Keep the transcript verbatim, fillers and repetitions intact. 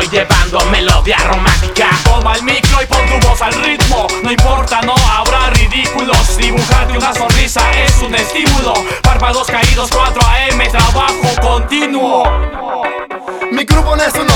estoy llevando melodía romántica. Toma el micro y pon tu voz al ritmo. No importa, no habrá ridículos. Dibujarte una sonrisa es un estímulo. Párpados caídos, cuatro a eme, trabajo continuo. Micrófono es uno